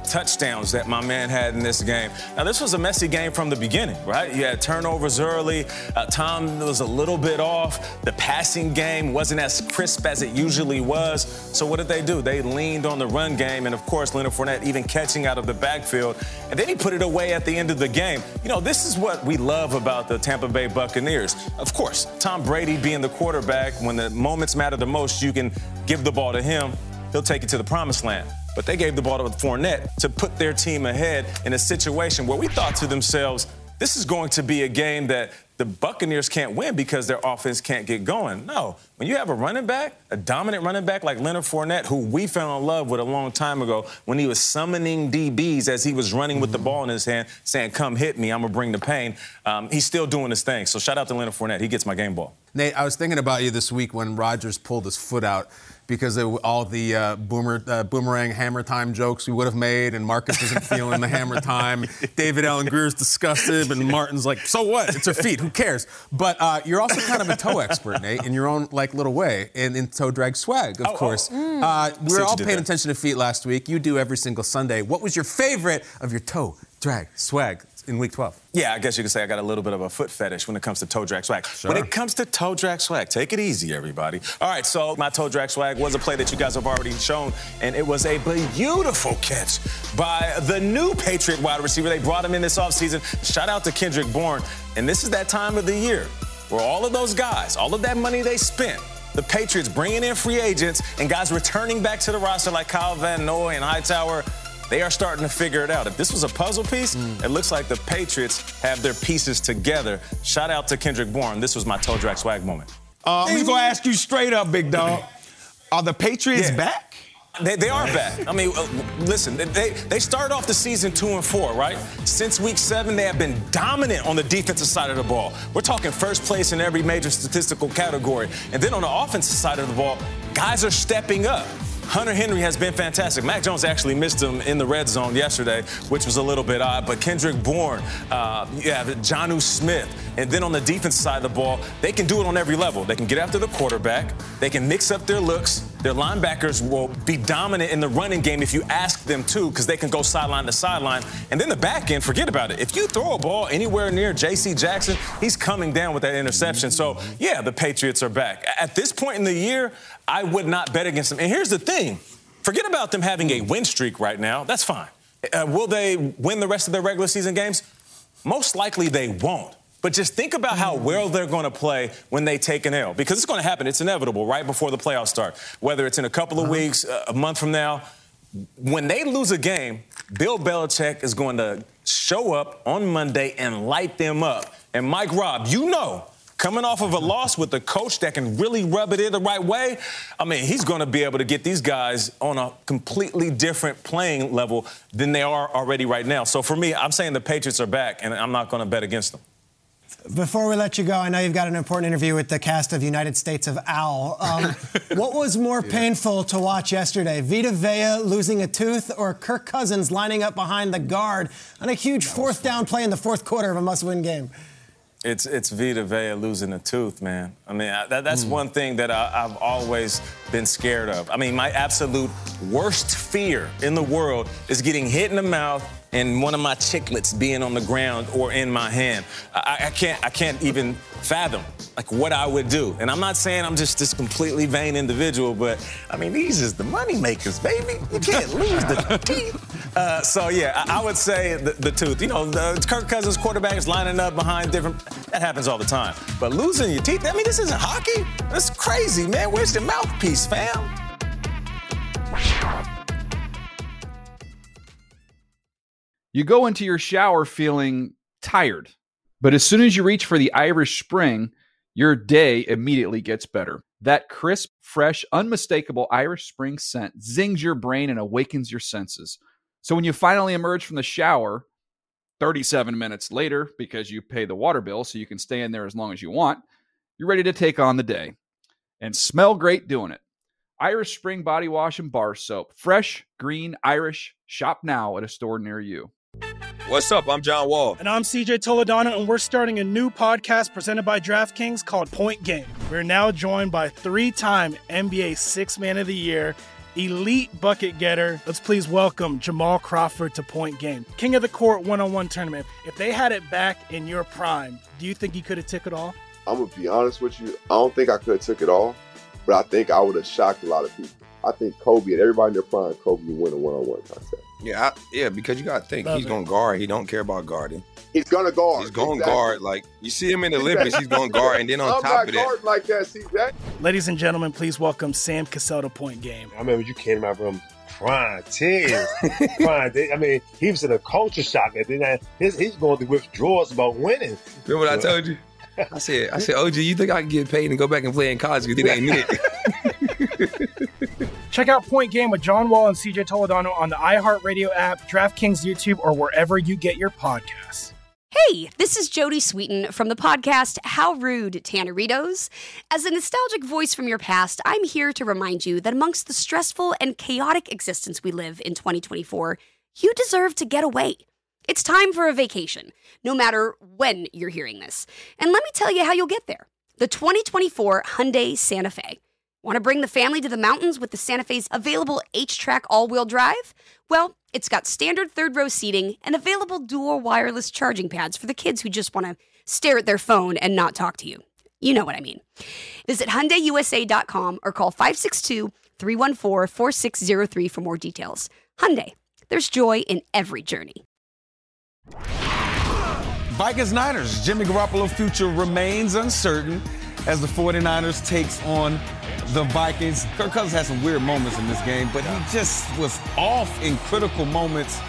touchdowns that my man had in this game. Now, this was a messy game from the beginning, right? You had turnovers early. Uh, Tom was a little bit off. The passing game wasn't as crisp as it usually was. So what did they do? They leaned on the run game, and, of course, Leonard Fournette even catching out of the backfield. And then he put it away at the end of the game. You know, this is what we love about the Tampa Bay Buccaneers. Of course, Tom Brady being the quarterback, when the moments matter the most, you can give the ball to him. He'll take it to the promised land. But they gave the ball to Fournette to put their team ahead in a situation where we thought to themselves, this is going to be a game that the Buccaneers can't win because their offense can't get going. No. When you have a running back, a dominant running back like Leonard Fournette, who we fell in love with a long time ago when he was summoning D Bs as he was running with the ball in his hand, saying, come hit me, I'm going to bring the pain. Um, he's still doing his thing. So shout out to Leonard Fournette. He gets my game ball. Nate, I was thinking about you this week when Rodgers pulled his foot out because of all the uh, boomer, uh, boomerang hammer time jokes we would have made, and Marcus isn't feeling the hammer time. David Allen Greer's disgusted, and Martin's like, so what? It's her feet. Who cares? But uh, you're also kind of a toe expert, Nate, in your own like little way, and in toe drag swag, of oh, course. Oh. Uh, we were all paying that. attention to feet last week. You do every single Sunday. What was your favorite of your toe drag swag in week twelve? Yeah, I guess you could say I got a little bit of a foot fetish when it comes to toe drag swag. Sure. When it comes to toe drag swag, take it easy, everybody. All right, so my toe drag swag was a play that you guys have already shown, and it was a beautiful catch by the new Patriot wide receiver. They brought him in this offseason. Shout out to Kendrick Bourne. And this is that time of the year where all of those guys, all of that money they spent, the Patriots bringing in free agents and guys returning back to the roster like Kyle Van Noy and Hightower, they are starting to figure it out. If this was a puzzle piece, mm. it looks like the Patriots have their pieces together. Shout out to Kendrick Bourne. This was my toe drag swag moment. Uh, I'm just going to ask you straight up, big dog. Are the Patriots yeah. back? They, they are back. I mean, uh, listen, they, they started off the season two and four, right? Since week seven, they have been dominant on the defensive side of the ball. We're talking first place in every major statistical category. And then on the offensive side of the ball, guys are stepping up. Hunter Henry has been fantastic. Mac Jones actually missed him in the red zone yesterday, which was a little bit odd. But Kendrick Bourne, uh, yeah, Jonnu Smith. And then on the defense side of the ball, they can do it on every level. They can get after the quarterback. They can mix up their looks. Their linebackers will be dominant in the running game if you ask them to, because they can go sideline to sideline. And then the back end, forget about it. If you throw a ball anywhere near J C Jackson, he's coming down with that interception. So, yeah, the Patriots are back. At this point in the year, I would not bet against them. And here's the thing. Forget about them having a win streak right now. That's fine. Uh, will they win the rest of their regular season games? Most likely they won't. But just think about how well they're going to play when they take an L. Because it's going to happen. It's inevitable right before the playoffs start. Whether it's in a couple of uh-huh. weeks, a month from now. When they lose a game, Bill Belichick is going to show up on Monday and light them up. And Mike Robb, you know, coming off of a loss with a coach that can really rub it in the right way, I mean, he's going to be able to get these guys on a completely different playing level than they are already right now. So for me, I'm saying the Patriots are back, and I'm not going to bet against them. Before we let you go, I know you've got an important interview with the cast of United States of Al. Um, what was more yeah. painful to watch yesterday? Vita Vea losing a tooth or Kirk Cousins lining up behind the guard on a huge fourth down play in the fourth quarter of a must-win game? It's it's Vita Vea losing a tooth, man. I mean, I, that, that's mm. one thing that I, I've always been scared of. I mean, my absolute worst fear in the world is getting hit in the mouth and one of my chiclets being on the ground or in my hand. I, I can't I can't even fathom like what I would do. And I'm not saying I'm just this completely vain individual, but I mean, these is the money makers, baby. You can't lose the teeth. Uh, so yeah, I, I would say the, the tooth. You know, the Kirk Cousins quarterback is lining up behind different. That happens all the time. But losing your teeth, I mean, this isn't hockey. That's crazy, man. Where's your mouthpiece, fam? You go into your shower feeling tired, but as soon as you reach for the Irish Spring, your day immediately gets better. That crisp, fresh, unmistakable Irish Spring scent zings your brain and awakens your senses. So when you finally emerge from the shower, thirty-seven minutes later, because you pay the water bill so you can stay in there as long as you want, you're ready to take on the day. And smell great doing it. Irish Spring Body Wash and Bar Soap. Fresh, green, Irish. Shop now at a store near you. What's up? I'm John Wall. And I'm C J Toledano, and we're starting a new podcast presented by DraftKings called Point Game. We're now joined by three-time N B A Sixth Man of the Year, elite bucket getter. Let's please welcome Jamal Crawford to Point Game. King of the Court one-on-one tournament. If they had it back in your prime, do you think you could have took it all? I'm going to be honest with you. I don't think I could have took it all, but I think I would have shocked a lot of people. I think Kobe and everybody in their prime, Kobe would win a one-on-one contest. Yeah, I, yeah, because you got to think, Love he's it. going to guard. He don't care about guarding. He's going to guard. He's going to Exactly. guard. Like, you see him in the Olympics, he's going to guard. And then on I'm top not of that, guarding like that, see that? Ladies and gentlemen, please welcome Sam Cassell to Point Game. I remember you came in my room crying, tears, crying. I mean, he was in a culture shock. And then I, his, he's going through withdrawals about winning. remember what I told you? I said, I said, O G, you think I can get paid and go back and play in college because it ain't it? Check out Point Game with John Wall and C J Toledano on the iHeartRadio app, DraftKings YouTube, or wherever you get your podcasts. Hey, this is Jodie Sweetin from the podcast How Rude, Tanneritos. As a nostalgic voice from your past, I'm here to remind you that amongst the stressful and chaotic existence we live in twenty twenty-four, you deserve to get away. It's time for a vacation, no matter when you're hearing this. And let me tell you how you'll get there. The twenty twenty-four Hyundai Santa Fe. Want to bring the family to the mountains with the Santa Fe's available H-Track all-wheel drive? Well, it's got standard third-row seating and available dual wireless charging pads for the kids who just want to stare at their phone and not talk to you. You know what I mean. Visit Hyundai U S A dot com or call five six two, three one four, four six zero three for more details. Hyundai, there's joy in every journey. Vikings-Niners, Jimmy Garoppolo's future remains uncertain as the 49ers takes on the Vikings. Kirk Cousins had some weird moments in this game, but he just was off in critical moments.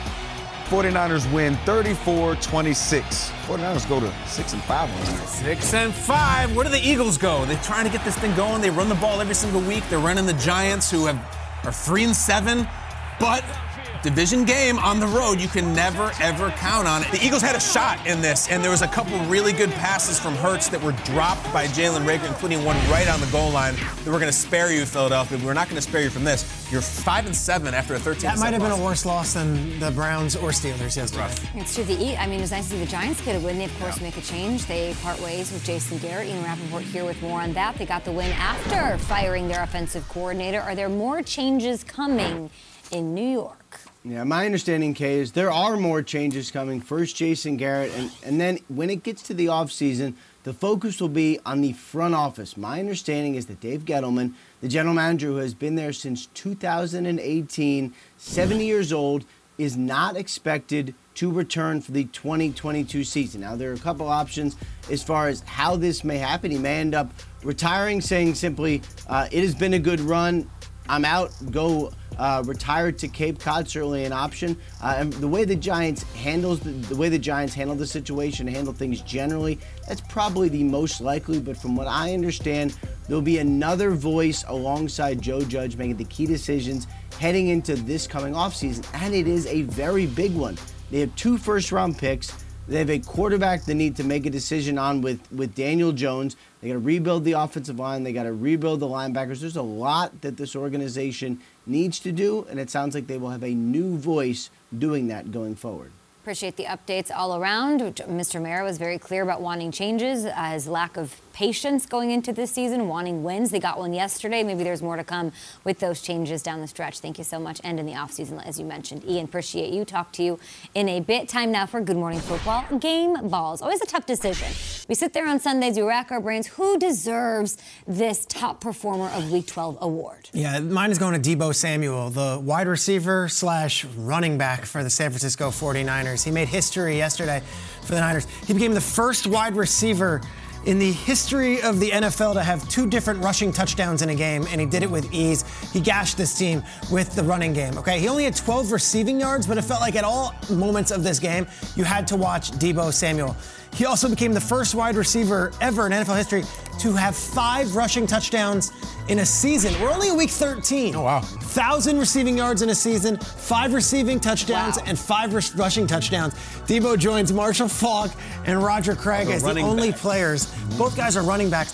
49ers win thirty-four twenty-six. 49ers go to six and five on the night. Six and five. Where do the Eagles go? They're trying to get this thing going. They run the ball every single week. They're running the Giants, who have are three and seven, but division game on the road, you can never, ever count on it. The Eagles had a shot in this, and there was a couple really good passes from Hurts that were dropped by Jalen Reagor, including one right on the goal line that we're going to spare you, Philadelphia. We're not going to spare you from this. You're five and seven after a thirteen. That might have been a worse loss than the Browns or Steelers yesterday. It's true. The I mean, it was nice to see the Giants get a win. They, of course, yeah. make a change. They part ways with Jason Garrett. Ian Rappaport here with more on that. They got the win after firing their offensive coordinator. Are there more changes coming in New York? Yeah, my understanding, Kay, is there are more changes coming. First, Jason Garrett, and, and then when it gets to the offseason, the focus will be on the front office. My understanding is that Dave Gettleman, the general manager who has been there since two thousand eighteen, seventy years old, is not expected to return for the twenty twenty-two season. Now, there are a couple options as far as how this may happen. He may end up retiring, saying simply, uh, it has been a good run, I'm out, go uh, retire to Cape Cod, certainly an option. Uh, and the way the Giants handles the, the way the Giants handle the situation, handle things generally, that's probably the most likely. But from what I understand, there'll be another voice alongside Joe Judge making the key decisions heading into this coming offseason, and it is a very big one. They have two first-round picks. They have a quarterback they need to make a decision on with, with Daniel Jones. They got to rebuild the offensive line. They got to rebuild the linebackers. There's a lot that this organization needs to do, and it sounds like they will have a new voice doing that going forward. Appreciate the updates all around. Mister Mara was very clear about wanting changes, uh, his lack of patience going into this season, wanting wins. They got one yesterday. Maybe there's more to come with those changes down the stretch. Thank you so much. And in the offseason, as you mentioned. Ian, appreciate you. Talk to you in a bit. Time now for Good Morning Football. Game balls. Always a tough decision. We sit there on Sundays, we rack our brains. Who deserves this top performer of Week twelve award? Yeah, mine is going to Deebo Samuel, the wide receiver slash running back for the San Francisco forty-niners. He made history yesterday for the Niners. He became the first wide receiver in the history of the N F L to have two different rushing touchdowns in a game, and he did it with ease. He gashed this team with the running game, okay? He only had twelve receiving yards, but it felt like at all moments of this game, you had to watch Deebo Samuel. He also became the first wide receiver ever in N F L history to have five rushing touchdowns in a season. We're only in week thirteen. Oh, wow. one thousand receiving yards in a season, five receiving touchdowns, wow. and five r- rushing touchdowns. Deebo joins Marshall Faulk and Roger Craig as the only back. players. Both guys are running backs. Now,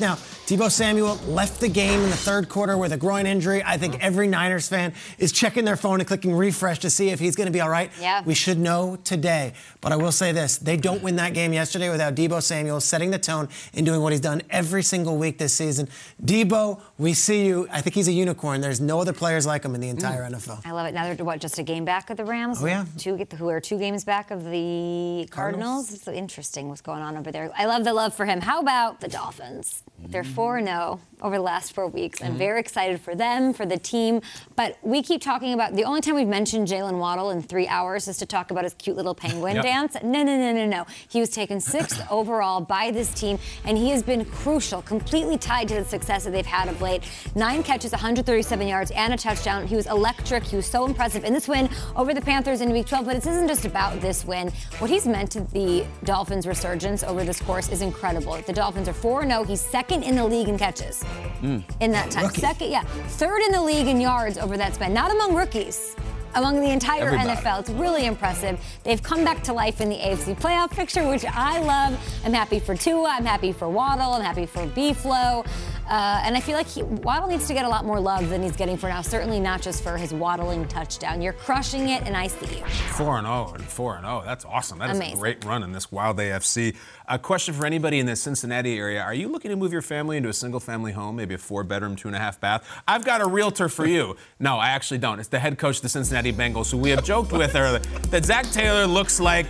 Deebo Samuel left the game in the third quarter with a groin injury. I think every Niners fan is checking their phone and clicking refresh to see if he's going to be all right. Yeah. We should know today. But I will say this, they don't win that game yesterday without Deebo Samuel setting the tone and doing what he's done every single week this season. Deebo, we see you. I think he's a unicorn. There's no other players like him in the entire Mm. N F L. I love it. Now they're, what, just a game back of the Rams? Oh, yeah. Two, who are two games back of the Cardinals? Cardinals. It's interesting what's going on over there. I love the love for him. How about the Dolphins? They're four and oh over the last four weeks. I'm very excited for them, for the team. But we keep talking about, the only time we've mentioned Jalen Waddle in three hours is to talk about his cute little penguin Yep. dance. No, no, no, no, no. He was taken sixth overall by this team, and he has been crucial, completely tied to the success that they've had of late. Nine catches, one hundred thirty-seven yards, and a touchdown. He was electric. He was so impressive in this win over the Panthers in Week twelve. But it isn't just about this win. What he's meant to the Dolphins' resurgence over this course is incredible. The Dolphins are four and oh. He's second in the league in catches Mm. in that time. Rookie. Second, yeah. Third in the league in yards over that span. Not among rookies. Among the entire Everybody. N F L. It's really impressive. They've come back to life in the A F C playoff picture, which I love. I'm happy for Tua. I'm happy for Waddle. I'm happy for B-Flow. Uh, and I feel like he, Waddle needs to get a lot more love than he's getting for now. Certainly not just for his waddling touchdown. You're crushing it, and I see you. four and oh and four and oh. That's awesome. That is Amazing. a great run in this wild A F C. A question for anybody in the Cincinnati area. Are you looking to move your family into a single-family home, maybe a four-bedroom, two-and-a-half bath? I've got a realtor for you. No, I actually don't. It's the head coach of the Cincinnati Bengals, who we have joked with earlier that Zach Taylor looks like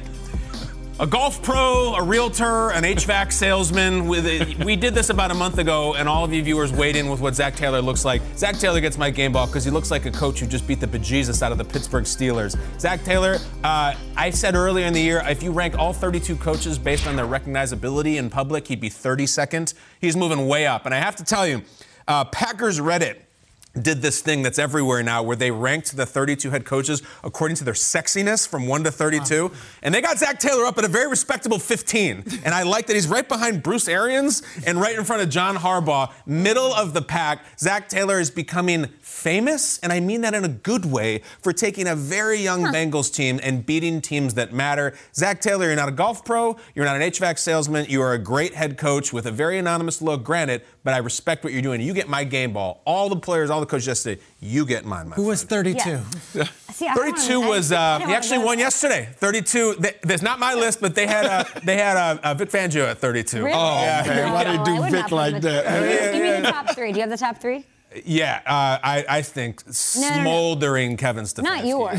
a golf pro, a realtor, an H V A C salesman. With a, we did this about a month ago, and all of you viewers weighed in with what Zach Taylor looks like. Zach Taylor gets my game ball because he looks like a coach who just beat the bejesus out of the Pittsburgh Steelers. Zach Taylor, uh, I said earlier in the year, if you rank all thirty-two coaches based on their recognizability in public, he'd be thirty-second. He's moving way up. And I have to tell you, uh, Packers Reddit did this thing that's everywhere now where they ranked the thirty-two head coaches according to their sexiness from one to thirty-two. And they got Zach Taylor up at a very respectable fifteen. And I like that he's right behind Bruce Arians and right in front of John Harbaugh, middle of the pack. Zach Taylor is becoming famous, and I mean that in a good way, for taking a very young huh. Bengals team and beating teams that matter. Zach Taylor, you're not a golf pro, you're not an H V A C salesman, you are a great head coach with a very anonymous look, granted, but I respect what you're doing. You get my game ball. All the players, all the coaches yesterday, you get mine, my Who was thirty-two? Yeah. See, I don't thirty-two wanna- was, I uh, don't he actually wanna- won yesterday. thirty-two, they, there's not my list, but they had uh, they had uh, uh, Vic Fangio at thirty-two. Really? Oh, Yeah. man, why they do Vic like that? Give me the top three. Do you have the top three? Yeah, uh, I, I think smoldering Kevin Stefanski. Not yours.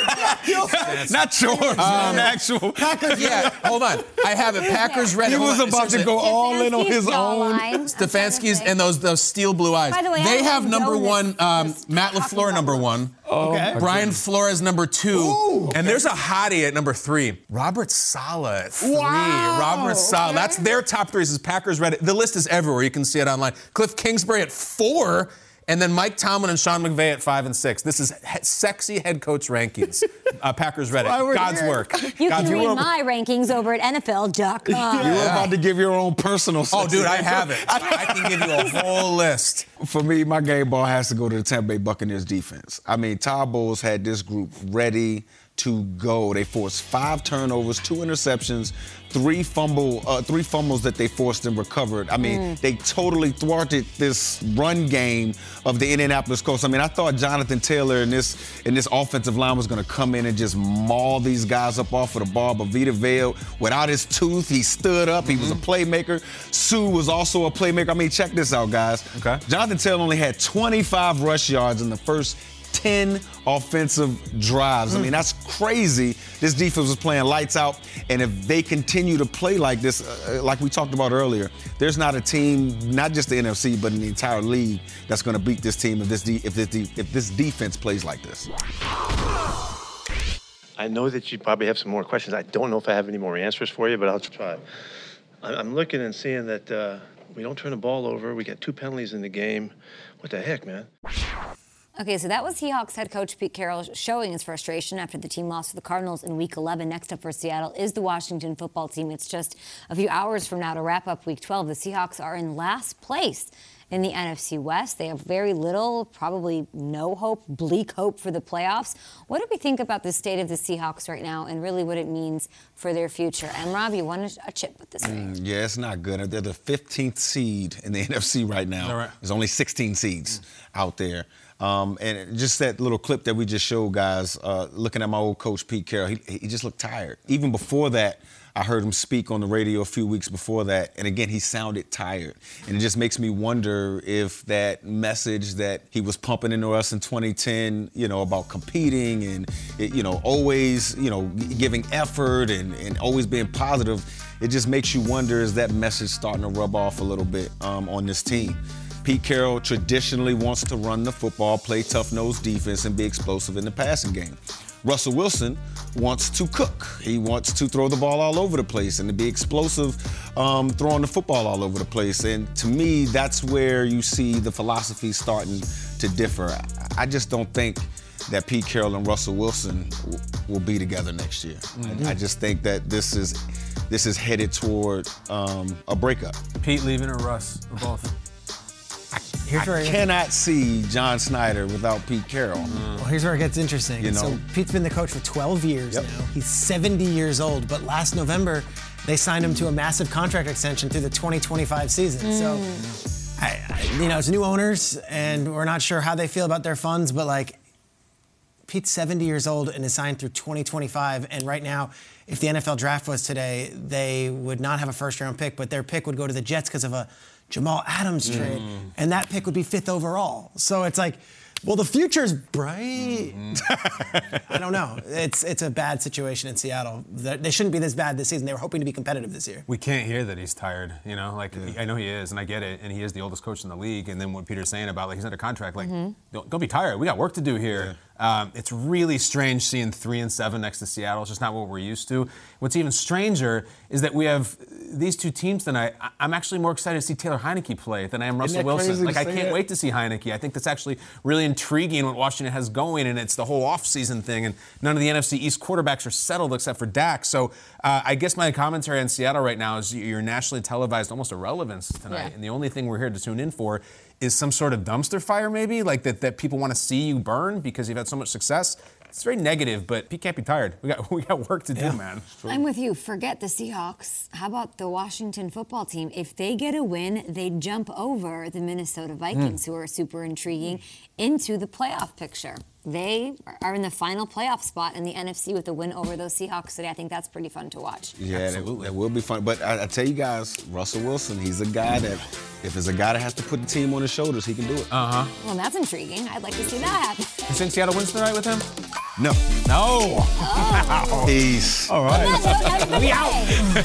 Not yours, um, actual. Packers, yeah, hold on. I have it. Packers Reddit. He was Hold on. about to Seriously. go all in on his Stefanski's own. jawline. Stefanski's and those those steel blue eyes. By the way, I they don't have know number this- one, um, Matt LaFleur number one. Okay. Brian Flores number two. Ooh, okay. And there's a hottie at number three. Robert Saleh at three. Wow. Robert Saleh. Okay. That's their top three. This is Packers Reddit. The list is everywhere. You can see it online. Cliff Kingsbury at four. And then Mike Tomlin and Sean McVay at five and six. This is he- sexy head coach rankings. Uh, Packers Reddit. Why we're God's here. work. You God's can read work. my rankings over at N F L dot com. You were about to give your own personal. Oh, dude, I section. have it. I can give you a whole list. For me, my game ball has to go to the Tampa Bay Buccaneers defense. I mean, Todd Bowles had this group ready to go. They forced five turnovers, two interceptions, three fumble, uh, three fumbles that they forced and recovered. I mean, Mm. they totally thwarted this run game of the Indianapolis Colts. I mean, I thought Jonathan Taylor and this and this offensive line was going to come in and just maul these guys up off of the ball. But Vita Vea, without his tooth, he stood up. He was a playmaker. Sue was also a playmaker. I mean, check this out, guys. Okay. Jonathan Taylor only had twenty-five rush yards in the first ten offensive drives. I mean, that's crazy. This defense was playing lights out, and if they continue to play like this, uh, like we talked about earlier, there's not a team, not just the N F C, but in the entire league, that's going to beat this team if this de- if this de- if this defense plays like this. I know that you probably have some more questions. I don't know if I have any more answers for you, but I'll try. I- I'm looking and seeing that uh, we don't turn the ball over. We got two penalties in the game. What the heck, man? Okay, so that was Seahawks head coach Pete Carroll showing his frustration after the team lost to the Cardinals in Week eleven. Next up for Seattle is the Washington football team. It's just a few hours from now to wrap up Week twelve. The Seahawks are in last place in the N F C West. They have very little, probably no hope, bleak hope for the playoffs. What do we think about the state of the Seahawks right now and really what it means for their future? And Rob, you won a chip with this thing. Mm, yeah, it's not good. They're the fifteenth seed in the N F C right now. Right. There's only sixteen seeds mm. out there. Um, and just that little clip that we just showed, guys, uh, looking at my old coach, Pete Carroll, he, he just looked tired. Even before that, I heard him speak on the radio a few weeks before that, and again, he sounded tired. And it just makes me wonder if that message that he was pumping into us in twenty ten, you know, about competing and, it, you know, always, you know, giving effort and, and always being positive, it just makes you wonder, is that message starting to rub off a little bit um, on this team? Pete Carroll traditionally wants to run the football, play tough-nosed defense, and be explosive in the passing game. Russell Wilson wants to cook. He wants to throw the ball all over the place and to be explosive, um, throwing the football all over the place. And to me, that's where you see the philosophy starting to differ. I just don't think that Pete Carroll and Russell Wilson w- will be together next year. Mm-hmm. I, I just think that this is this is headed toward um, a breakup. Pete leaving or Russ, or both? Here's I cannot see John Snyder without Pete Carroll. Mm. Well, here's where it gets interesting. You know? So Pete's been the coach for twelve years yep. now. He's seventy years old, but last November, they signed him to a massive contract extension through the twenty twenty-five season. Mm. So, I, I, you know, it's new owners, and we're not sure how they feel about their funds, but, like, Pete's seventy years old and is signed through twenty twenty-five, and right now, if the N F L draft was today, they would not have a first-round pick, but their pick would go to the Jets because of a Jamal Adams trade, mm. and that pick would be fifth overall. So it's like, well, the future's bright. Mm-hmm. I don't know. It's it's a bad situation in Seattle. They shouldn't be this bad this season. They were hoping to be competitive this year. We can't hear that he's tired, you know? Like, yeah. I know he is, and I get it, and he is the oldest coach in the league, and then what Peter's saying about, like, he's under contract, like, mm-hmm. don't, don't be tired. We got work to do here. Yeah. Um, it's really strange seeing three and seven next to Seattle. It's just not what we're used to. What's even stranger is that we have these two teams tonight. I- I'm actually more excited to see Taylor Heineke play than I am Russell Wilson. Like, I can't that? wait to see Heineke. I think that's actually really intriguing what Washington has going, and it's the whole offseason thing. And none of the N F C East quarterbacks are settled except for Dak. So uh, I guess my commentary on Seattle right now is your nationally televised almost irrelevance tonight. Yeah. And the only thing we're here to tune in for is some sort of dumpster fire, maybe, like that, that people want to see you burn because you've had so much success. It's very negative, but Pete can't be tired. We got we got work to yeah. do, man. I'm with you. Forget the Seahawks. How about the Washington football team? If they get a win, they jump over the Minnesota Vikings, mm. who are super intriguing, into the playoff picture. They are in the final playoff spot in the N F C with a win over those Seahawks today. I think that's pretty fun to watch. Yeah, Absolutely. That, that will be fun. But I, I tell you guys, Russell Wilson, he's a guy that, if there's a guy that has to put the team on his shoulders, he can do it. Uh-huh. Well, that's intriguing. I'd like to see that happen. You think Seattle wins tonight with him? No. No. Oh. Peace. All right. We out.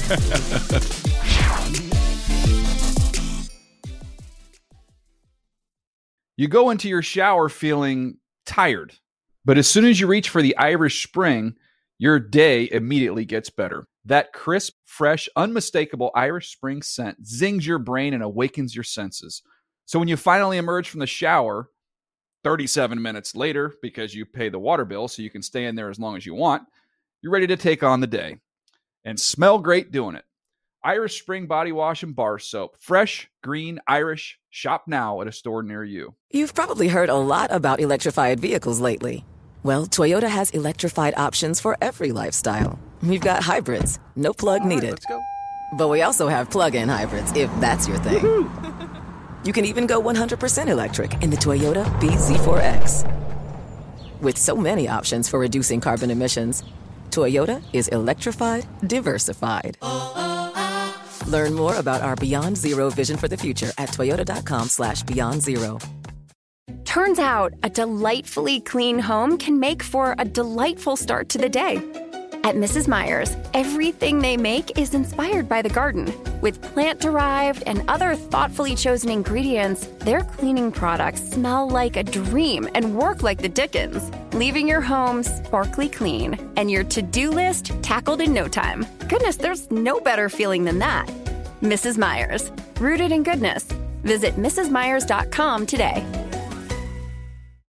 You go into your shower feeling tired, but as soon as you reach for the Irish Spring, your day immediately gets better. That crisp, fresh, unmistakable Irish Spring scent zings your brain and awakens your senses. So when you finally emerge from the shower, thirty-seven minutes later, because you pay the water bill so you can stay in there as long as you want, you're ready to take on the day and smell great doing it. Irish Spring Body Wash and Bar Soap. Fresh, green, Irish. Shop now at a store near you. You've probably heard a lot about electrified vehicles lately. Well, Toyota has electrified options for every lifestyle. We've got hybrids, no plug All right, needed. Let's go. But we also have plug-in hybrids, if that's your thing. You can even go one hundred percent electric in the Toyota B Z four X. With so many options for reducing carbon emissions, Toyota is electrified, diversified. Learn more about our Beyond Zero vision for the future at toyota.com slash beyond zero. Turns out a delightfully clean home can make for a delightful start to the day. At Missus Meyer's, everything they make is inspired by the garden. With plant-derived and other thoughtfully chosen ingredients, their cleaning products smell like a dream and work like the Dickens, leaving your home sparkly clean and your to-do list tackled in no time. Goodness, there's no better feeling than that. Missus Meyer's, rooted in goodness. Visit Mrs Meyers dot com today.